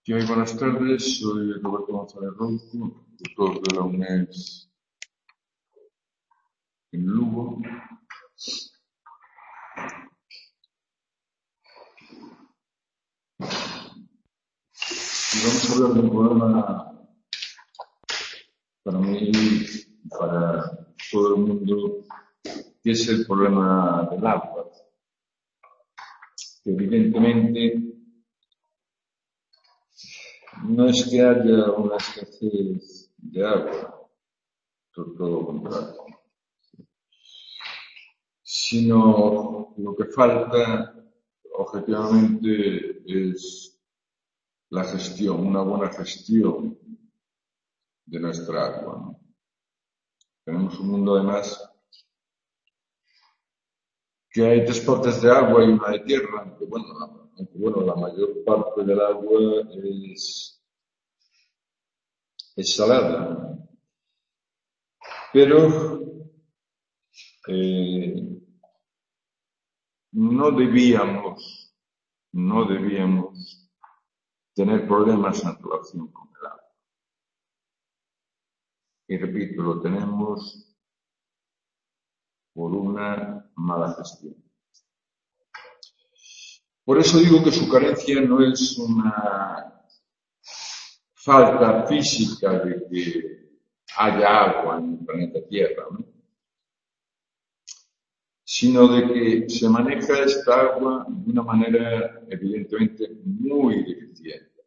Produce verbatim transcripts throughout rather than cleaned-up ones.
¿Qué hay? Buenas tardes, soy Roberto González Ronco, tutor de la UNES en Lugo. Y vamos a hablar de un problema para mí y para todo el mundo, que es el problema del agua. Evidentemente, no es que haya una escasez de agua, por todo lo contrario, sino lo que falta objetivamente es la gestión, una buena gestión de nuestra agua, ¿no? Tenemos un mundo además que hay tres partes de agua y una de tierra, aunque bueno, la, aunque, bueno, la mayor parte del agua es, es salada, ¿no? Pero eh, no debíamos, no debíamos tener problemas en relación con el agua. Y repito, lo tenemos por una mala gestión. Por eso digo que su carencia no es una falta física de que haya agua en el planeta Tierra, ¿no? Sino de que se maneja esta agua de una manera evidentemente muy deficiente.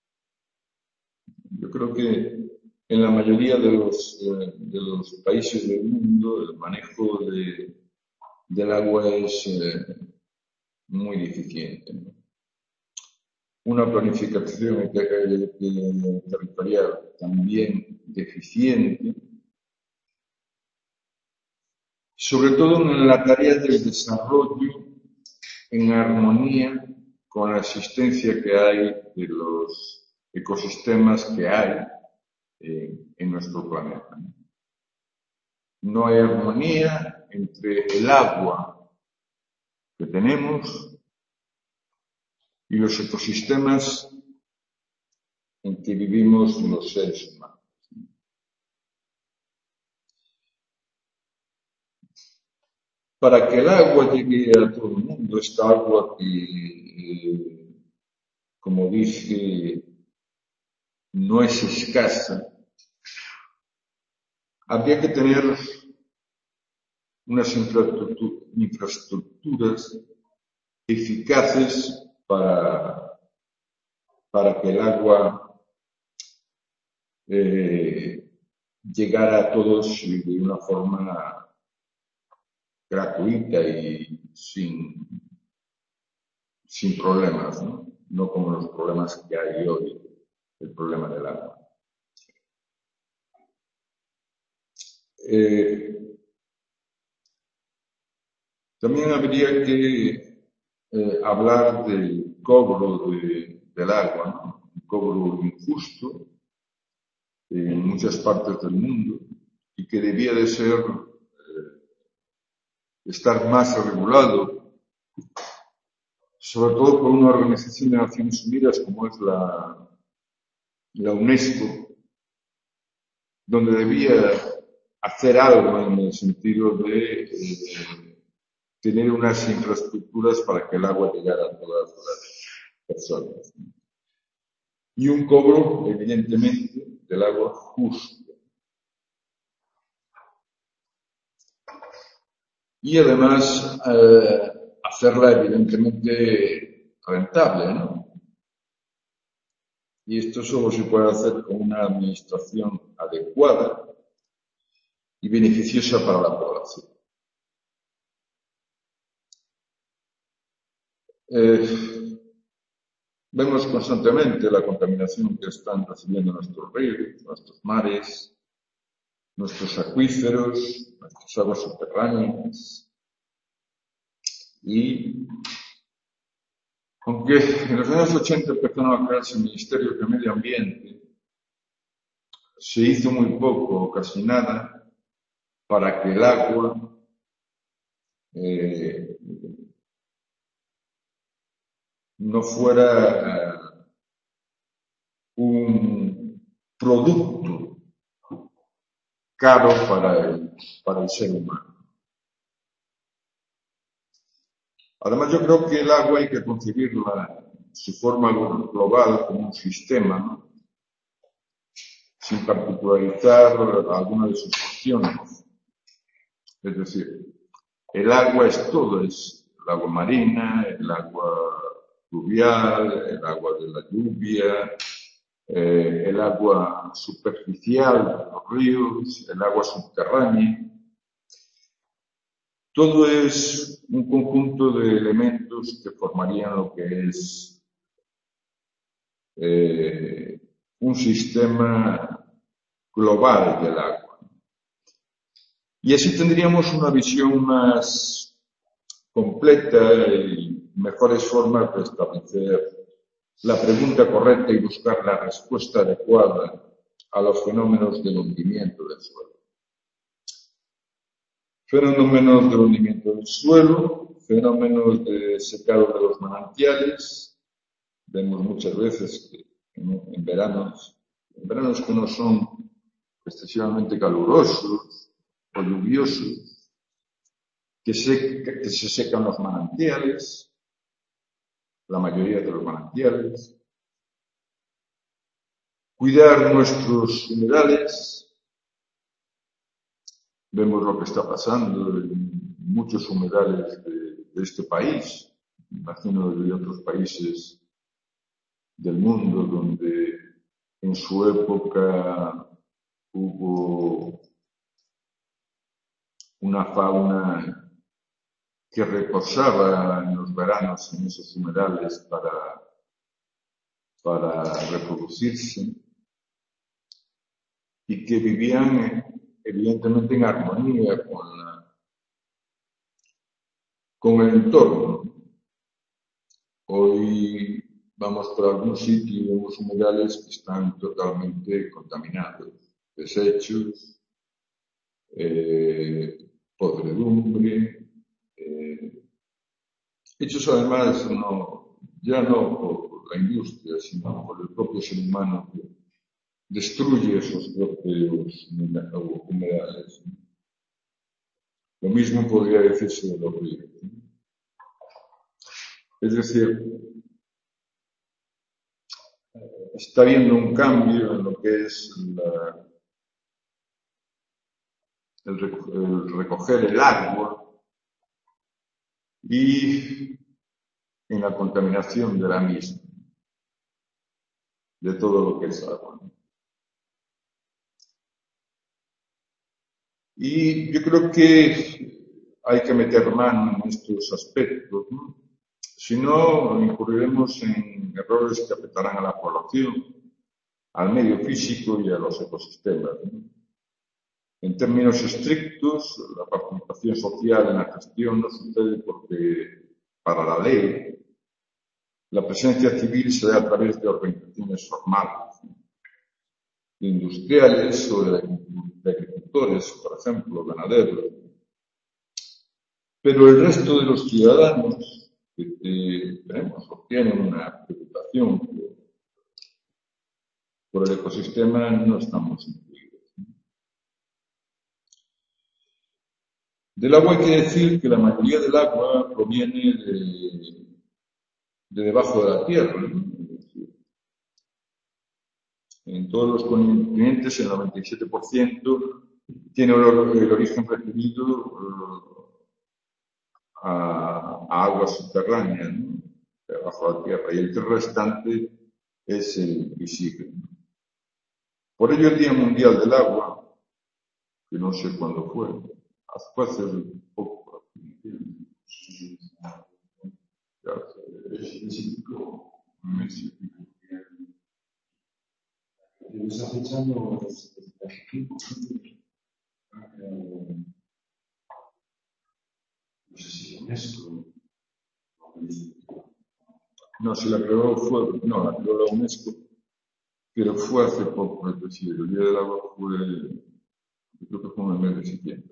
Yo creo que en la mayoría de los, eh, de los países del mundo el manejo de, del agua es eh, muy deficiente, ¿no? Una planificación territorial también deficiente, sobre todo en la tarea del desarrollo en armonía con la existencia que hay de los ecosistemas que hay eh, en nuestro planeta. No hay armonía entre el agua que tenemos y los ecosistemas en que vivimos los seres humanos. Para que el agua llegue a todo el mundo, esta agua que, eh, como dije, no es escasa, habría que tener unas infraestructuras eficaces para, para que el agua eh, llegara a todos de una forma gratuita y sin, sin problemas, ¿no? No como los problemas que hay hoy, el problema del agua. Eh, también habría que eh, hablar del cobro de, del agua, ¿no? Un cobro injusto en muchas partes del mundo y que debía de ser eh, estar más regulado, sobre todo por una organización de Naciones Unidas como es la, la UNESCO, donde debía hacer algo en el sentido de eh, tener unas infraestructuras para que el agua llegara a todas las personas. Y un cobro, evidentemente, del agua justo. Y además, eh, hacerla evidentemente rentable, ¿no? Y esto solo se puede hacer con una administración adecuada y beneficiosa para la población. Eh, vemos constantemente la contaminación que están recibiendo nuestros ríos, nuestros mares, nuestros acuíferos, nuestras aguas subterráneas. Y aunque en los años ochenta empezaron a crearse el Ministerio de Medio Ambiente, se hizo muy poco o casi nada para que el agua eh, no fuera producto caro para el, para el ser humano. Además, yo creo que el agua hay que concebirla en su forma global como un sistema, ¿no? Sin particularizar alguna de sus funciones. Es decir, el agua es todo, es el agua marina, el agua pluvial, el agua de la lluvia, eh, el agua superficial de los ríos, el agua subterránea. Todo es un conjunto de elementos que formarían lo que es eh, un sistema global del agua. Y así tendríamos una visión más completa y mejores formas de establecer la pregunta correcta y buscar la respuesta adecuada a los fenómenos del hundimiento del suelo. Fenómenos del hundimiento del suelo, fenómenos de secado de los manantiales. Vemos muchas veces que en, en veranos, en veranos que no son excesivamente calurosos o lluviosos, que se, que se secan los manantiales, la mayoría de los manantiales. Cuidar nuestros humedales. Vemos lo que está pasando en muchos humedales de, de este país, imagino de otros países del mundo donde en su época hubo una fauna que reposaba en los veranos en esos humedales para, para reproducirse y que vivían evidentemente en armonía con, la, con el entorno. Hoy vamos por algún sitio y vemos humedales que están totalmente contaminados, desechos, eh, podredumbre, eh, hechos además no, ya no por la industria, sino por el propio ser humano que destruye esos propios humedales. Lo mismo podría decirse de los ríos. Es decir, está habiendo un cambio en lo que es la, el, el recoger el agua y en la contaminación de la misma, de todo lo que es agua. Y yo creo que hay que meter mano en estos aspectos, ¿no? Si no, incurriremos en errores que afectarán a la población, al medio físico y a los ecosistemas, ¿no? En términos estrictos, la participación social en la gestión no sucede porque, para la ley, la presencia civil se da a través de organizaciones formales, ¿no? De industriales o de agricultores, por ejemplo, ganaderos. Pero el resto de los ciudadanos que, que tenemos o tienen una preocupación por, por el ecosistema no estamos incluidos. Del agua hay que decir que la mayoría del agua proviene de, de debajo de la tierra, ¿no? En todos los continentes, el noventa y siete por ciento tiene el, el origen referido a, a agua subterránea, ¿no? Debajo de la tierra, y el restante es el visible. Por ello, el Día Mundial del Agua, que no sé cuándo fue, fue hace poco, Esa fecha no es no sé si UNESCO. No, si la creó fue, no, la creó la UNESCO, pero fue hace poco, es decir, el Día del Agua fue, yo creo que fue en el mes de septiembre.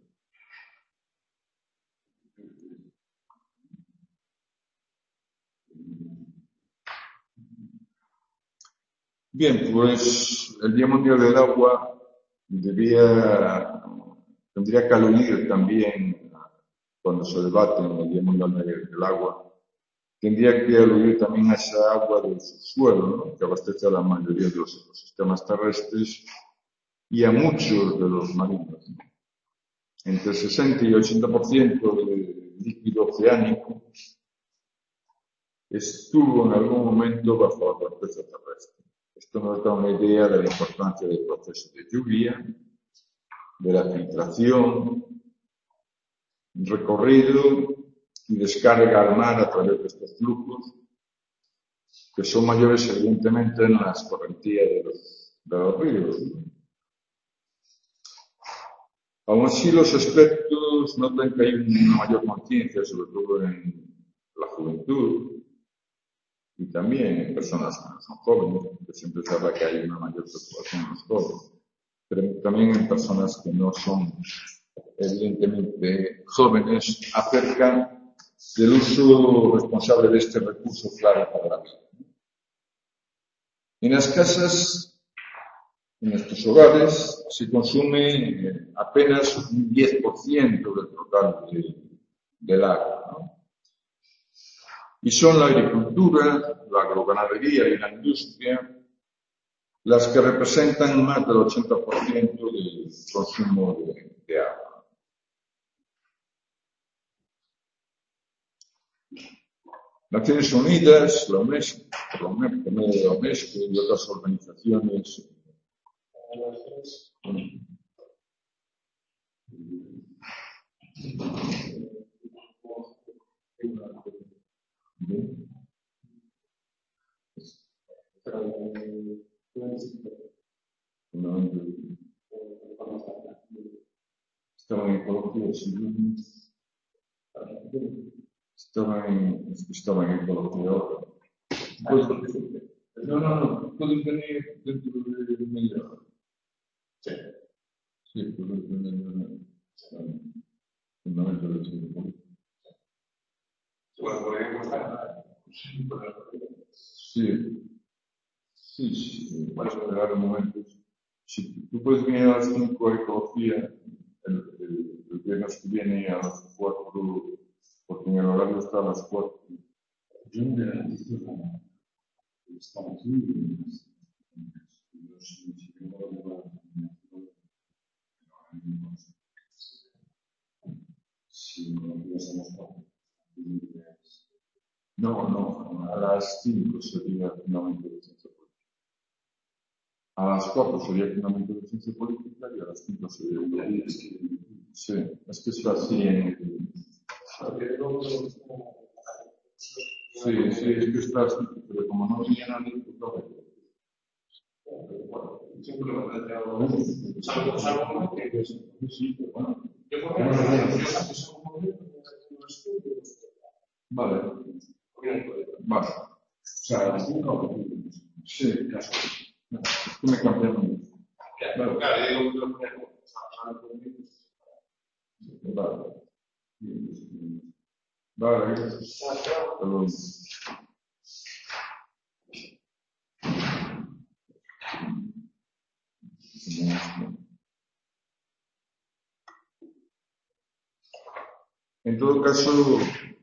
Bien, pues el Día Mundial del Agua debía, tendría que aludir también, cuando se debate en el Día Mundial del Agua, tendría que aludir también a esa agua del subsuelo, ¿no?, que abastece a la mayoría de los ecosistemas terrestres y a muchos de los marinos, ¿no? Entre el sesenta y el ochenta por ciento del líquido oceánico estuvo en algún momento bajo la corteza terrestre. Esto nos da una idea de la importancia del proceso de lluvia, de la filtración, recorrido y descarga al mar a través de estos flujos, que son mayores evidentemente en las correntías de los, de los ríos, ¿no? Aún así, los expertos notan que hay una mayor conciencia, sobre todo en la juventud y también en personas que no son jóvenes, porque siempre se habla que hay una mayor preocupación en los jóvenes, pero también en personas que no son evidentemente jóvenes, acerca del uso responsable de este recurso clave para la vida. En las casas, en nuestros hogares, se consume apenas un diez por ciento del total de, del agua, ¿no? Y son la agricultura, la agroganadería y la industria las que representan más del ochenta por ciento del consumo de, de agua. Naciones Unidas, la UNESCO, la UNESCO y otras organizaciones estaban en ecología, estaban estaban en ecología ahora. No, no, no, pueden venir dentro de media hora. Sí. Sí, pueden venir fundamento de ciencia política. ¿Podríamos estar? Sí. Sí, sí. Bueno, esperar un momento. Si tú puedes venir a las cinco a ecología, el, el, el viernes que viene a las cuatro, porque en el horario está a las cuatro. Yo me garantizo que estamos aquí. Si no tuviésemos no, no, a las cinco sería finalmente de ciencia política. A las cuatro sería finalmente de ciencia política y a las cinco sería de sí, es que es así en sí, sí, es que está así, pero como no venía nadie, pues no me bueno, siempre lo he planteado. Salvo, salvo que sí, pero bueno. Yo por ejemplo, vale. Vale. O sea, las cinco. Sí, caso. Tú me cambiaron. Claro, claro, yo digo que lo vale. Vale, gracias. Perdón. En todo caso,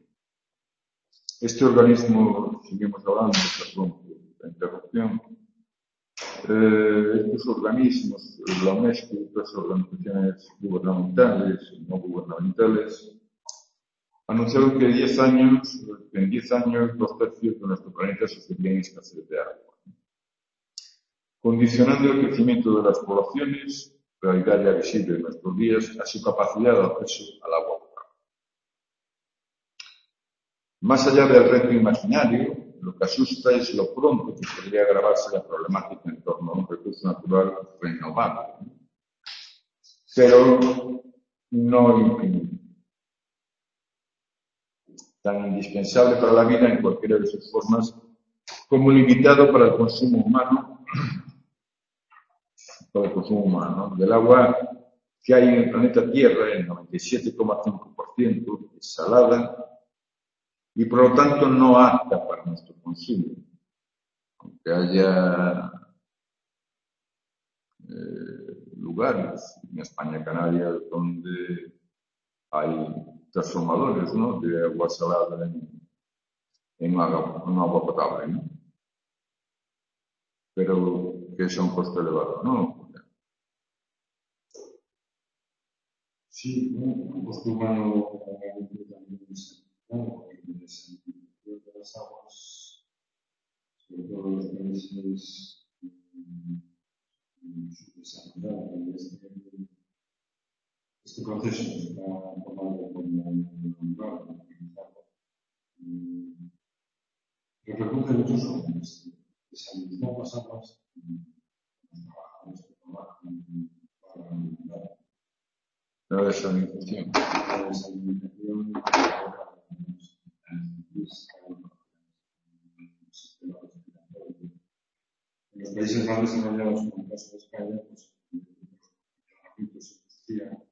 este organismo, seguimos hablando, perdón, la interrupción, eh, estos organismos, la UNESCO y otras organizaciones gubernamentales y no gubernamentales, anunciaron que diez años, en diez años dos tercios de nuestro planeta sufrirían escasez de agua, condicionando el crecimiento de las poblaciones, realidad ya visible en nuestros días, a su capacidad de acceso al agua potable. Más allá del reto imaginario, lo que asusta es lo pronto que podría agravarse la problemática en torno a un recurso natural renovable, pero no infinito, tan indispensable para la vida en cualquiera de sus formas, como limitado para el consumo humano, para el consumo humano, del agua que hay en el planeta Tierra, el noventa y siete coma cinco por ciento es salada y por lo tanto no apta para nuestro consumo. Aunque haya eh, lugares, en España Canaria, donde hay transformadores, ¿no?, de agua salada en, en, agua, en agua potable, ¿no? Pero que es a un costo elevado, ¿no? Sí, bueno, un costo humano obviamente también es claro, porque la desalinización de las aguas, sobre todo en los países subdesarrollados, este, este proceso se está tomando como natural, organizado. Lo que ocurre muchos jóvenes, desalinizar las aguas, los trabajadores que trabajan para alimentar. La desalinización. La desalinización en los países más desarrollados, como el caso de España, pues el tratamiento se existía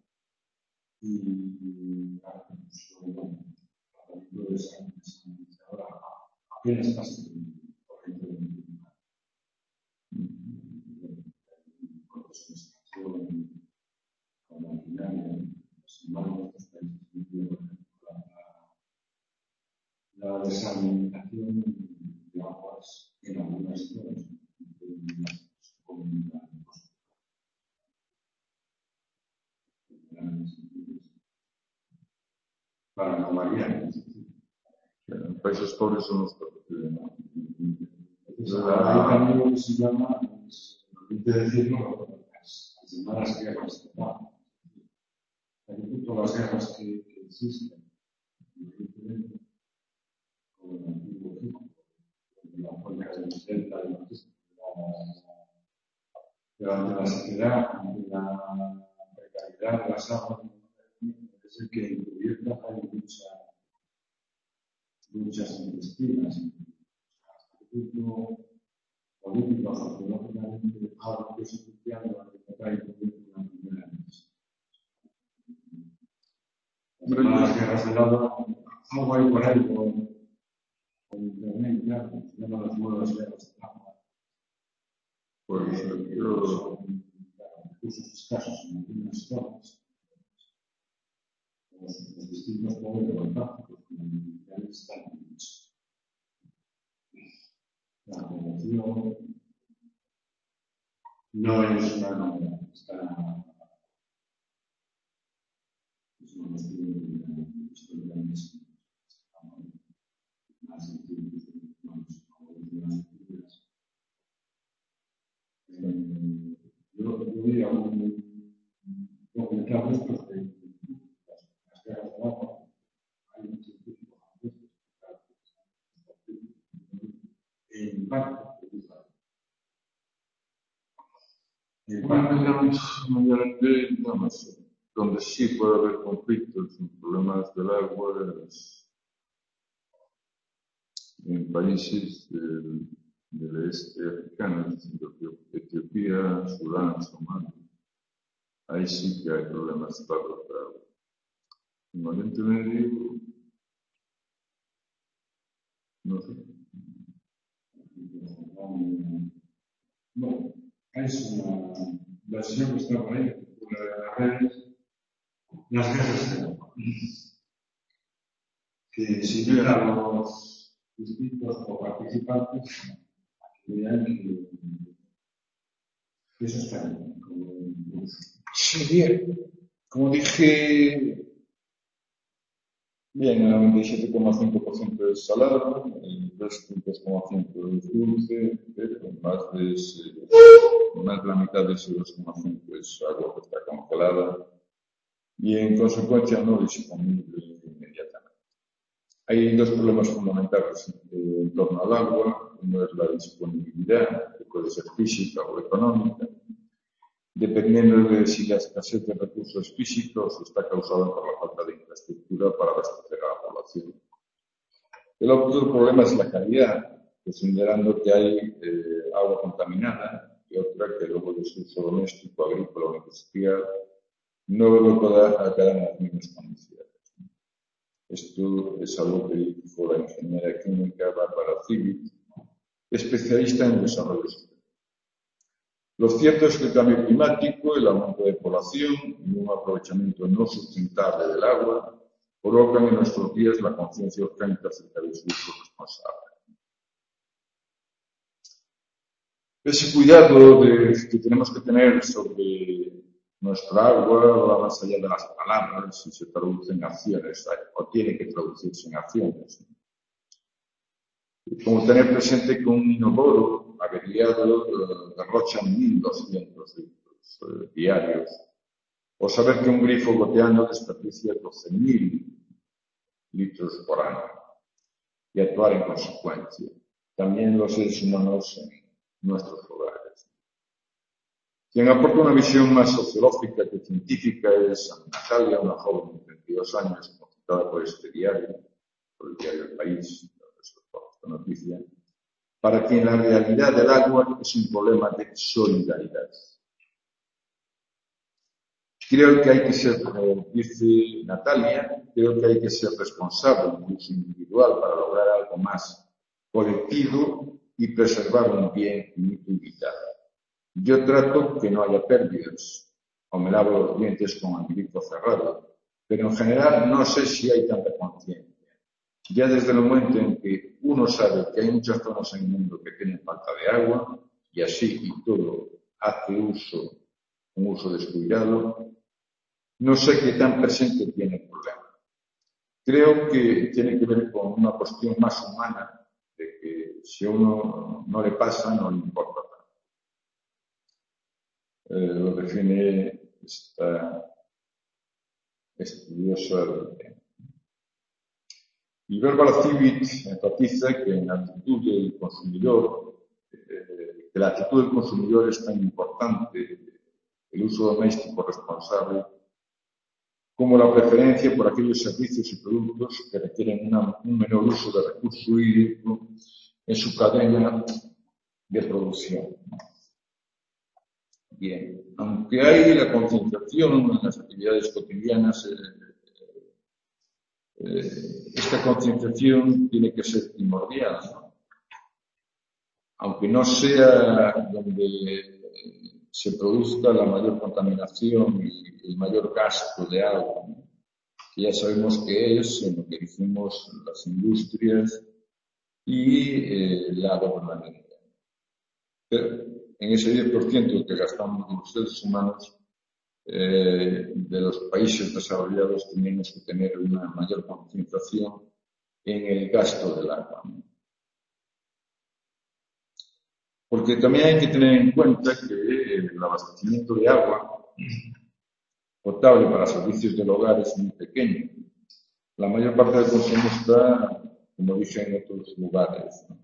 y claro, pues, bueno, el tratamiento de desalinizadora apenas está siendo corriente de implementar. El proceso de extracción con la maquinaria, los embargos de estos países, por ejemplo, la, la desalinización de aguas en algunas zonas, para no variar. En países pobres son los que ¿no? Hay también lo que se llama, permite decirlo, las, las llamadas guerras de paz. Hay todas las guerras que, que existen, evidentemente, como el antiguo Egipto, la política del delta de la pero ante la sequedad, ante la precariedad de las aguas, es el que encubierta hay mucha, muchas intestinas. Hasta el punto político, sociológicamente, algo que es crucial en la que encubierta la primera vez. Las guerras del agua, algo hay por ahí con, con internet, ya, se llaman las nuevas guerras del agua. Pues Eh, yo son recursos escasos en algunas zonas. Los, los distintos poderes fantásticos, como los militares, están en eso. La población no es una novedad, está es una cuestión históricamente más antiguas de las culturas. Yo vi a un documental de estos de las guerras del agua. Hay un científico francés que el impacto que tuvo. El impacto mediante, no, no sé, donde sí puede haber conflictos y problemas del agua es en países del, del este africano, es decir, Etiopía, Sudán, Somalia. Ahí sí que hay problemas claros de agua. En Oriente Medio, no sé. Bueno, es una versión que está por ahí, una de las redes, las guerras del agua. Que se invitan a los distintos o participantes a que vean que, que eso está bien. Como, Sí, bien. Como dije, bien, el noventa y siete coma cinco por ciento es salado, el tres coma cinco por ciento es dulce, pero más de, ese, más de la mitad de ese dos coma cinco por ciento es agua que está congelada y en consecuencia no disponible inmediatamente. Hay dos problemas fundamentales en torno al agua. Uno es la disponibilidad, que puede ser física o económica, dependiendo de si la escasez de recursos físicos está causada por la falta de infraestructura para abastecer a la población. El otro problema es la calidad, considerando que hay eh, agua contaminada y otra que luego de su uso doméstico, agrícola o industrial no luego pueda quedar en las mismas condiciones. Esto es algo que dijo la ingeniera química Bárbara Civit, especialista en desarrollo social. Lo cierto es que el cambio climático, el aumento de población y un aprovechamiento no sustentable del agua provocan en nuestros días la conciencia urgente acerca de su uso responsable. Ese cuidado de, que tenemos que tener sobre nuestra agua va más allá de las palabras y se traduce en acciones, o tiene que traducirse en acciones. Como tener presente que un inodoro averiado derrocha mil doscientos litros eh, diarios, o saber que un grifo goteando desperdicia doce mil litros por año, y actuar en consecuencia. También los seres humanos en nuestros hogares. Quien aporta una visión más sociológica que científica es Natalia, una joven de treinta y dos años, consultada por este diario, por el diario El País, esta noticia, para quien la realidad del agua es un problema de solidaridad. Creo que hay que ser, como dice Natalia, creo que hay que ser responsable, incluso individual, para lograr algo más colectivo y preservar un bien finito y vital. Yo trato que no haya pérdidas, o me lavo los dientes con el grifo cerrado, pero en general no sé si hay tanta conciencia. Ya desde el momento en que uno sabe que hay muchas zonas en el mundo que tienen falta de agua, y así y todo hace uso, un uso descuidado, no sé qué tan presente tiene el problema. Creo que tiene que ver con una cuestión más humana, de que si a uno no le pasa, no le importa. Eh, lo define esta estudiosa. Y Bárbara Civit enfatiza que en la actitud del consumidor, eh, que la actitud del consumidor es tan importante, el uso doméstico responsable, como la preferencia por aquellos servicios y productos que requieren una, un menor uso de recurso hídrico en su cadena de producción. Bien, aunque hay la concienciación en las actividades cotidianas, eh, eh, esta concienciación tiene que ser primordial, ¿no? Aunque no sea donde se produzca la mayor contaminación y el mayor gasto de agua, ¿no? Que ya sabemos que es en lo que decimos las industrias y eh, la gobernabilidad. Pero en ese diez por ciento que gastamos los seres humanos, eh, de los países desarrollados tenemos que tener una mayor concienciación en el gasto del agua, ¿no? Porque también hay que tener en cuenta que el abastecimiento de agua potable para servicios del hogar es muy pequeño. La mayor parte del consumo está, como dije, en otros lugares, ¿no?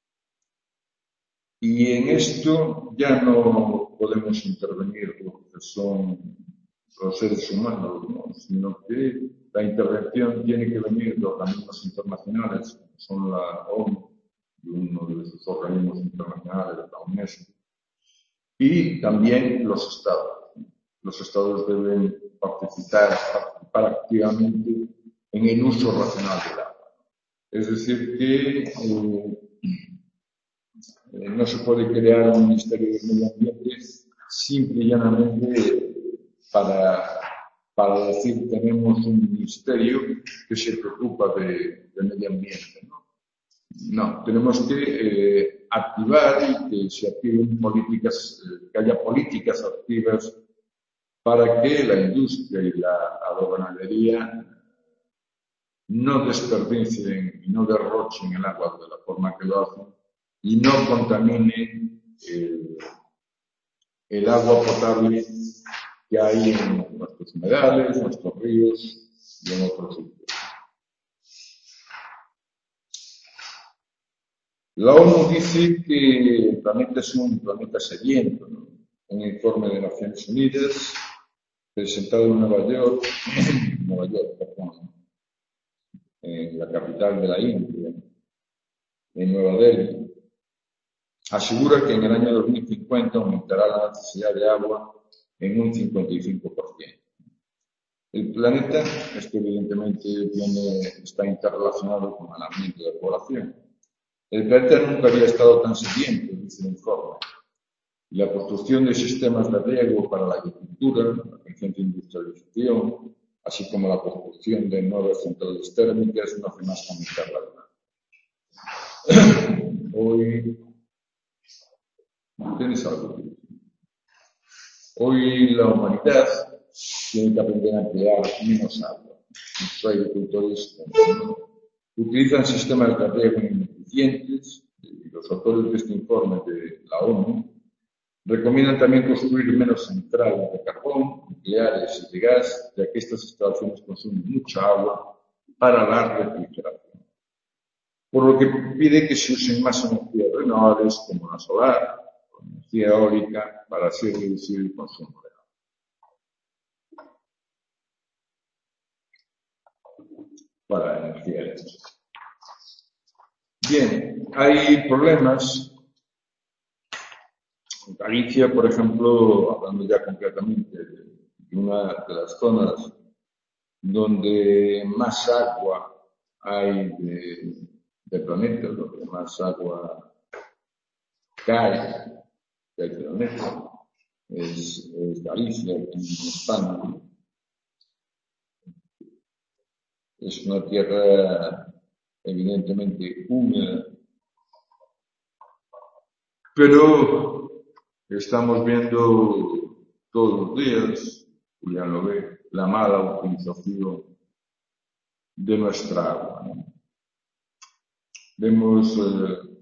Y en esto ya no podemos intervenir lo que son los seres humanos, ¿no? Sino que la intervención tiene que venir de organismos internacionales, como son la ONU y uno de sus organismos internacionales, la UNESCO, y también los estados. Los estados deben participar, participar activamente en el uso racional del agua. Es decir, que eh, eh, no se puede crear un Ministerio del Medio Ambiente simple y llanamente para, para decir tenemos un ministerio que se preocupa de, del medio ambiente, ¿no? No, tenemos que eh, activar y que se activen políticas, eh, que haya políticas activas para que la industria y la aduanería no desperdicien y no derrochen el agua de la forma que lo hacen y no contaminen el, el agua potable que hay en nuestros humedales, nuestros ríos y en otros sitios. La ONU dice que el planeta es un planeta sediento, ¿no? Un informe de Naciones Unidas presentado en Nueva York, Nueva York, perdón, en la capital de la India, en Nueva Delhi, asegura que en el año dos mil cincuenta aumentará la necesidad de agua en un cincuenta y cinco por ciento. El planeta, esto evidentemente tiene, está interrelacionado con el aumento de población. El planeta nunca había estado tan sediento, dice el informe. la construcción de sistemas de riego para la agricultura, la creciente industrialización, así como la construcción de nuevas centrales térmicas, no hace más que aumentar la demanda. Hoy, ¿tienes algo? Hoy la humanidad tiene que aprender a emplear menos agua. Los agricultores utilizan sistemas de riego ineficientes y los autores de este informe de la ONU recomiendan también construir menos centrales de carbón, nucleares y de gas, ya que estas instalaciones consumen mucha agua para la refrigeración. Por lo que pide que se usen más energías renovables como la solar o energía eólica para así reducir el consumo de agua. Para la energía eléctrica. Bien, hay problemas. En Galicia, por ejemplo, hablando ya concretamente de una de las zonas donde más agua hay de, del planeta, donde más agua cae del planeta, es, es Galicia, en España. Es una tierra evidentemente húmeda, pero estamos viendo todos los días, Julián lo ve, la mala utilización de nuestra agua, ¿no? Vemos eh,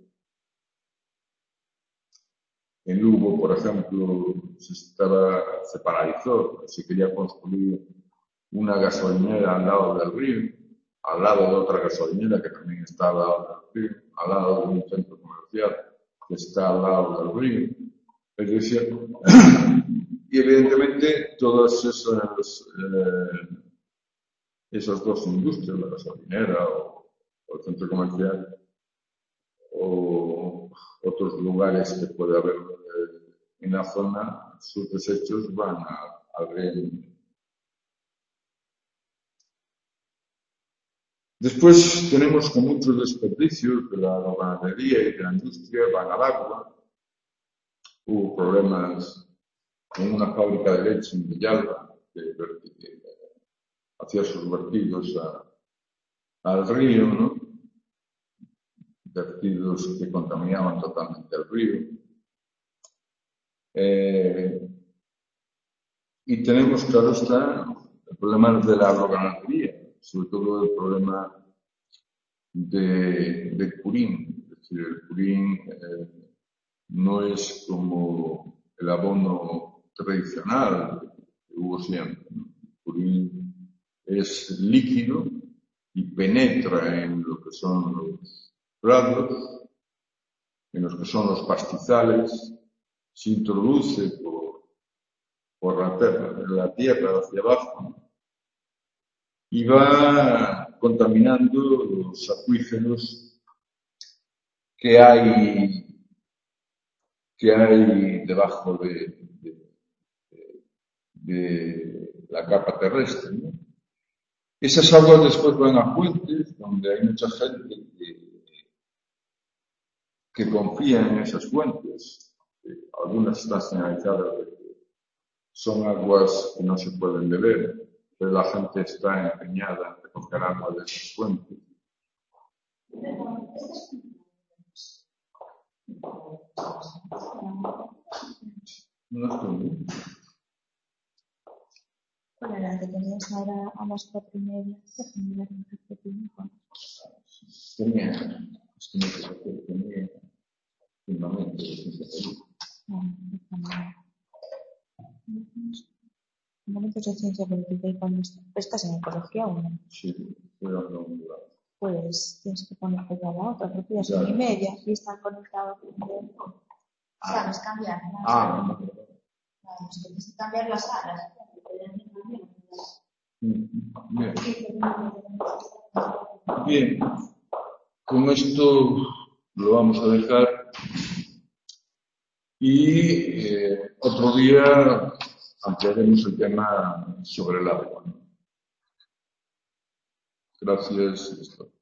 en Lugo, por ejemplo, se, estaba, se paralizó, se quería construir una gasolinera al lado del río, al lado de otra gasolinera que también está al lado del río, al lado de un centro comercial que está al lado del río. Es decir, y evidentemente todas esas, eh, esas dos industrias, la gasolinera o, o el centro comercial, o otros lugares que puede haber eh, en la zona, sus desechos van a, al río. Después tenemos que muchos desperdicios de la ganadería y de la industria van al agua. Hubo problemas en una fábrica de leche en Villalba que, que hacía sus vertidos a, al río, ¿no? Vertidos que contaminaban totalmente el río. Eh, y tenemos, claro está, el problema de la agroganadería, sobre todo el problema de, de purín. Es decir, el purín eh, no es como el abono tradicional que hubo siempre, ¿no? El purín es líquido y penetra en lo que son los prados, en los que son los pastizales, se introduce por, por la, tierra, la tierra hacia abajo y va contaminando los acuíferos que hay, que hay debajo de, de, de, de la capa terrestre, ¿no? Esas aguas después van a fuentes donde hay mucha gente que, que confía en esas fuentes. Algunas están señalizadas de que son aguas que no se pueden beber, pero la gente está empeñada en recoger agua de esas fuentes. No estoy bien. Bueno, la que tenías ahora a las cuatro y media, déjame ver un cafetín. Tenía, es que no sé qué tenía, últimamente, No, déjame ver. Momentos de ciencia política y cuando estás en ecología o no. sí, pero no, no. Pues tienes que ponerte ya la otra, porque ya son y media y están conectados con el... ¿Sabes? Cambiar. Ah, no. Claro, es que tienes que cambiar las alas. Bien. Bien. Con esto lo vamos a dejar y eh, otro día ampliaremos el tema sobre el agua. Gracias.